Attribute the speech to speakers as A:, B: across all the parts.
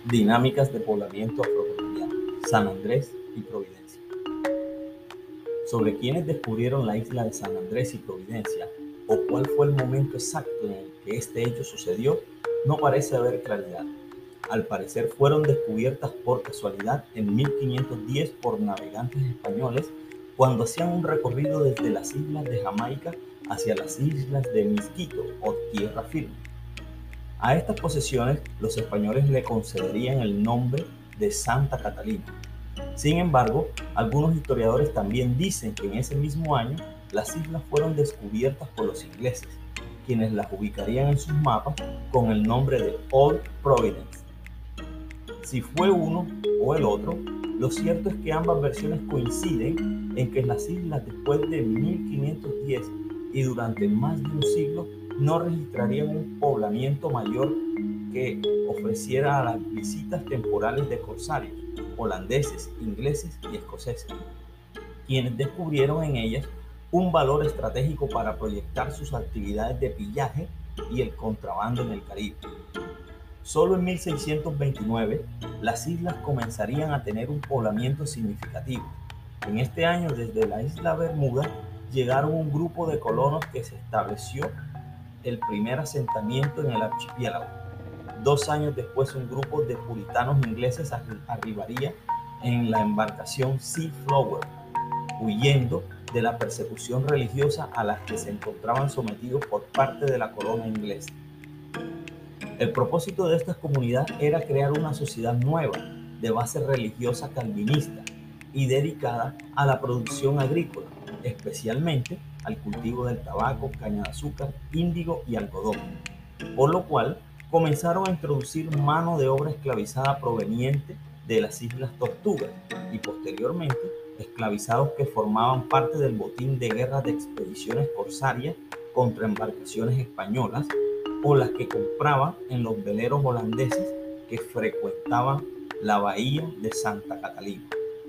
A: Dinámicas de poblamiento afrocolombiano, San Andrés y Providencia. Sobre quiénes descubrieron la isla de San Andrés y Providencia, o cuál fue el momento exacto en el que este hecho sucedió, no parece haber claridad. Al parecer fueron descubiertas por casualidad en 1510 por navegantes españoles cuando hacían un recorrido desde las islas de Jamaica hacia las islas de Misquito o Tierra Firme. A estas posesiones los españoles le concederían el nombre de Santa Catalina. Sin embargo, algunos historiadores también dicen que en ese mismo año las islas fueron descubiertas por los ingleses, quienes las ubicarían en sus mapas con el nombre de Old Providence. Si fue uno o el otro, lo cierto es que ambas versiones coinciden en que las islas después de 1510 y durante más de un siglo no registrarían un poblamiento mayor que ofreciera a las visitas temporales de corsarios, holandeses, ingleses y escoceses, quienes descubrieron en ellas un valor estratégico para proyectar sus actividades de pillaje y el contrabando en el Caribe. Solo en 1629 las islas comenzarían a tener un poblamiento significativo. En este año, desde la isla Bermuda, llegaron un grupo de colonos que se estableció el primer asentamiento en el archipiélago. 2 años después, un grupo de puritanos ingleses arribaría en la embarcación Sea Flower, huyendo de la persecución religiosa a la que se encontraban sometidos por parte de la corona inglesa. El propósito de esta comunidad era crear una sociedad nueva, de base religiosa calvinista y dedicada a la producción agrícola, especialmente al cultivo del tabaco, caña de azúcar, índigo y algodón, por lo cual comenzaron a introducir mano de obra esclavizada proveniente de las Islas Tortugas y posteriormente esclavizados que formaban parte del botín de guerra de expediciones corsarias contra embarcaciones españolas o las que compraban en los veleros holandeses que frecuentaban la bahía de Santa Catalina.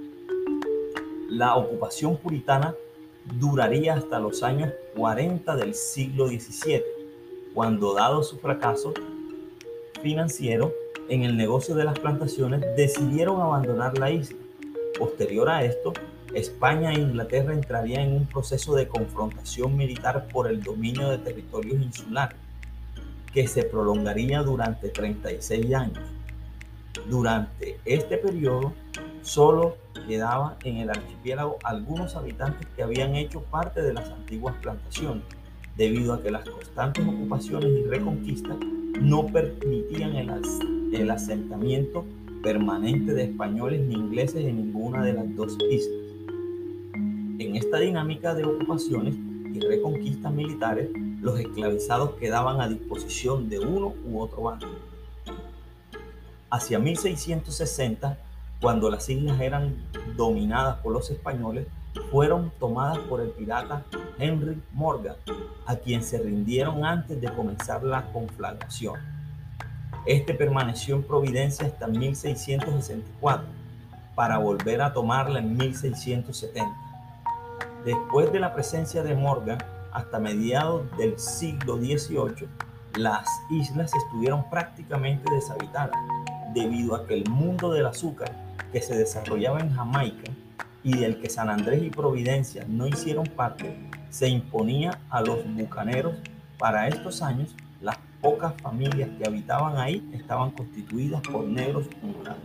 A: La ocupación puritana duraría hasta los años 40 del siglo XVII, cuando, dado su fracaso financiero en el negocio de las plantaciones, decidieron abandonar la isla. Posterior a esto, España e Inglaterra entrarían en un proceso de confrontación militar por el dominio de territorios insulares, que se prolongaría durante 36 años. Durante este periodo, solo quedaban en el archipiélago algunos habitantes que habían hecho parte de las antiguas plantaciones, debido a que las constantes ocupaciones y reconquistas no permitían el asentamiento permanente de españoles ni ingleses en ninguna de las dos islas. En esta dinámica de ocupaciones y reconquistas militares, los esclavizados quedaban a disposición de uno u otro bando. Hacia 1660, cuando las islas eran dominadas por los españoles, fueron tomadas por el pirata Henry Morgan, a quien se rindieron antes de comenzar la conflagración. Este permaneció en Providencia hasta 1664, para volver a tomarla en 1670. Después de la presencia de Morgan, hasta mediados del siglo XVIII, las islas estuvieron prácticamente deshabitadas, debido a que el mundo del azúcar que se desarrollaba en Jamaica y del que San Andrés y Providencia no hicieron parte, se imponía a los bucaneros. Para estos años, las pocas familias que habitaban ahí estaban constituidas por negros honrados.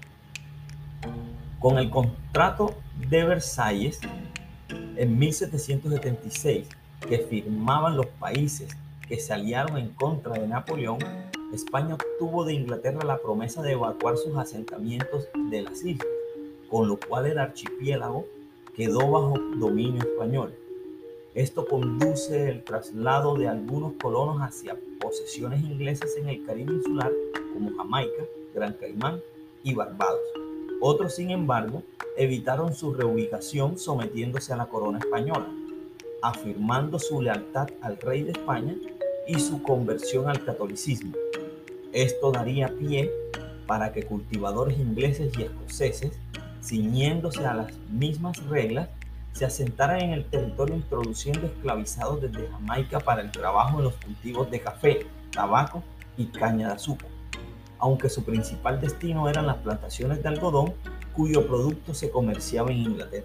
A: Con el Contrato de Versalles, en 1776, que firmaban los países que se aliaron en contra de Napoleón, España obtuvo de Inglaterra la promesa de evacuar sus asentamientos de las islas, con lo cual el archipiélago quedó bajo dominio español. Esto conduce el traslado de algunos colonos hacia posesiones inglesas en el Caribe insular, como Jamaica, Gran Caimán y Barbados. Otros, sin embargo, evitaron su reubicación sometiéndose a la corona española, afirmando su lealtad al rey de España y su conversión al catolicismo. Esto daría pie para que cultivadores ingleses y escoceses, ciñéndose a las mismas reglas, se asentaran en el territorio introduciendo esclavizados desde Jamaica para el trabajo en los cultivos de café, tabaco y caña de azúcar. aunque su principal destino eran las plantaciones de algodón, cuyo producto se comerciaba en Inglaterra.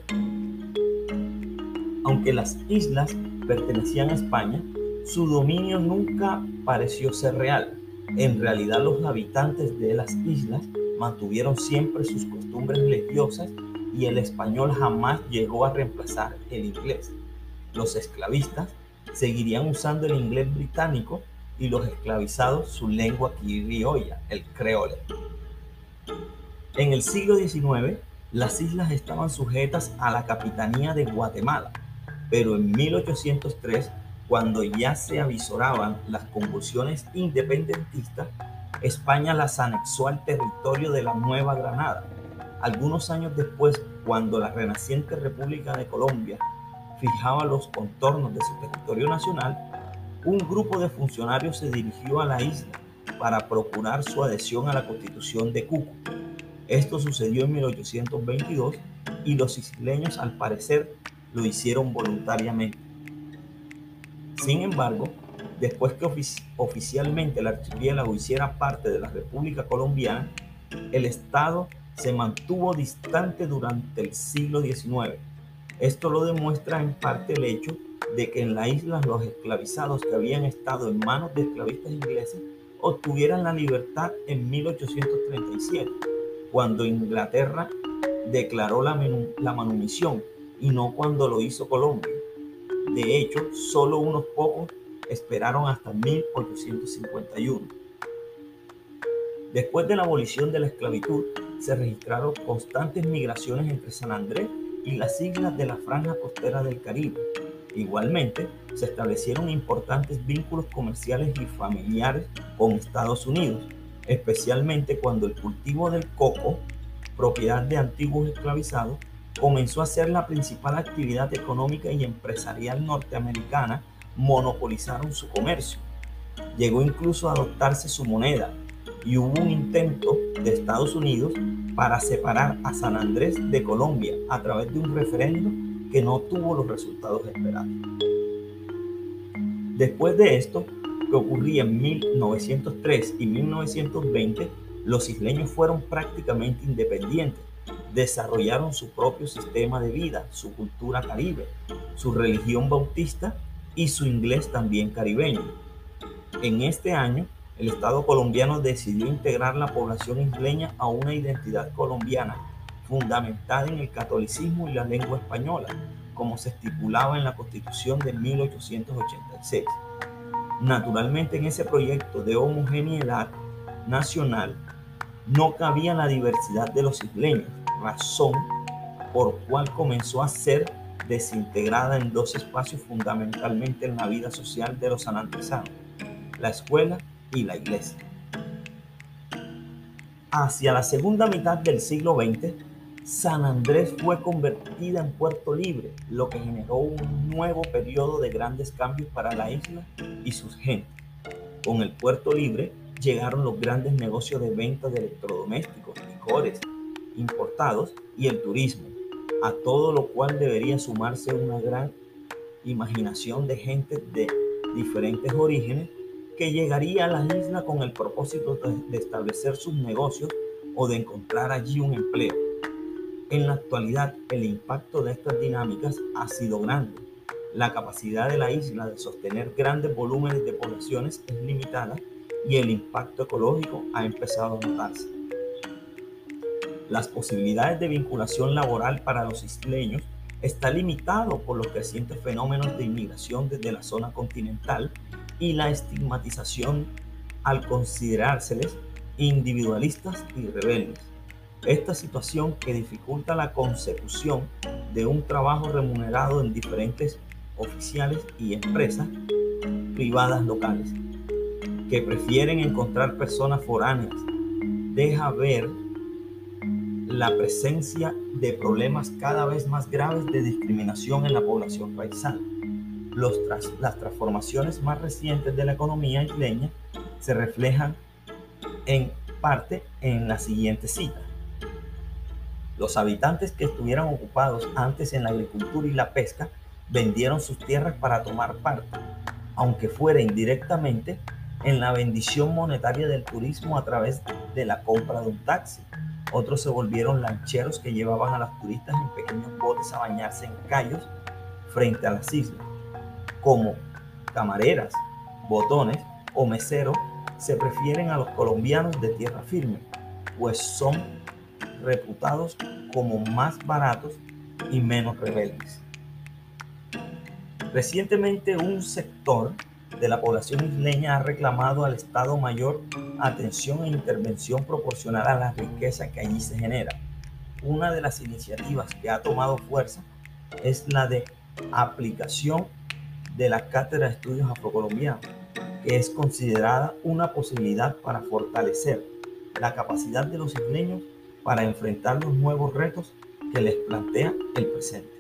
A: Aunque las islas pertenecían a España, su dominio nunca pareció ser real. En realidad, los habitantes de las islas mantuvieron siempre sus costumbres religiosas y el español jamás llegó a reemplazar el inglés. Los esclavistas seguirían usando el inglés británico y los esclavizados su lengua criolla, el creole. En el siglo XIX, las islas estaban sujetas a la capitanía de Guatemala, pero en 1803, cuando ya se avisoraban las convulsiones independentistas, España las anexó al territorio de la Nueva Granada. Algunos años después, cuando la renaciente República de Colombia fijaba los contornos de su territorio nacional, un grupo de funcionarios se dirigió a la isla para procurar su adhesión a la Constitución de Cúcuta. Esto sucedió en 1822 y los isleños, al parecer, lo hicieron voluntariamente. Sin embargo, después que oficialmente el archipiélago hiciera parte de la República Colombiana, el Estado se mantuvo distante durante el siglo XIX. Esto lo demuestra en parte el hecho de que en la isla los esclavizados que habían estado en manos de esclavistas ingleses obtuvieran la libertad en 1837, cuando Inglaterra declaró la manumisión y no cuando lo hizo Colombia. De hecho, solo unos pocos esperaron hasta 1851. Después de la abolición de la esclavitud, se registraron constantes migraciones entre San Andrés y las islas de la franja costera del Caribe. Igualmente, se establecieron importantes vínculos comerciales y familiares con Estados Unidos, especialmente cuando el cultivo del coco, propiedad de antiguos esclavizados, comenzó a ser la principal actividad económica y empresarial norteamericana. Monopolizaron su comercio. Llegó incluso a adoptarse su moneda y hubo un intento de Estados Unidos para separar a San Andrés de Colombia a través de un referendo que no tuvo los resultados esperados. Después de esto, que ocurría en 1903 y 1920, los isleños fueron prácticamente independientes. Desarrollaron su propio sistema de vida, su cultura caribe, su religión bautista y su inglés también caribeño. En este año, el Estado colombiano decidió integrar la población isleña a una identidad colombiana fundamentada en el catolicismo y la lengua española, como se estipulaba en la Constitución de 1886. Naturalmente, en ese proyecto de homogeneidad nacional no cabía la diversidad de los isleños, razón por cual comenzó a ser desintegrada en dos espacios fundamentalmente en la vida social de los sanandresanos: la escuela y la iglesia. Hacia la segunda mitad del siglo XX, San Andrés fue convertida en puerto libre, lo que generó un nuevo periodo de grandes cambios para la isla y sus gentes. Con el puerto libre llegaron los grandes negocios de venta de electrodomésticos, licores importados y el turismo, a todo lo cual debería sumarse una gran imaginación de gente de diferentes orígenes que llegaría a la isla con el propósito de establecer sus negocios o de encontrar allí un empleo. En la actualidad, el impacto de estas dinámicas ha sido grande. La capacidad de la isla de sostener grandes volúmenes de poblaciones es limitada y el impacto ecológico ha empezado a notarse. Las posibilidades de vinculación laboral para los isleños está limitado por los crecientes fenómenos de inmigración desde la zona continental y la estigmatización al considerárseles individualistas y rebeldes. Esta situación que dificulta la consecución de un trabajo remunerado en diferentes oficiales y empresas privadas locales, que prefieren encontrar personas foráneas, deja ver la presencia de problemas cada vez más graves de discriminación en la población paisana. Las transformaciones más recientes de la economía isleña se reflejan en parte en la siguiente cita. Los habitantes que estuvieran ocupados antes en la agricultura y la pesca vendieron sus tierras para tomar parte, aunque fuera indirectamente, en la bendición monetaria del turismo a través de la compra de un taxi. Otros se volvieron lancheros que llevaban a los turistas en pequeños botes a bañarse en cayos frente a las islas. Como camareras, botones o meseros se prefieren a los colombianos de tierra firme, pues son reputados como más baratos y menos rebeldes. Recientemente un sector de la población isleña ha reclamado al Estado Mayor atención e intervención proporcional a la riqueza que allí se genera. Una de las iniciativas que ha tomado fuerza es la de aplicación de la Cátedra de Estudios Afrocolombianos, que es considerada una posibilidad para fortalecer la capacidad de los isleños para enfrentar los nuevos retos que les plantea el presente.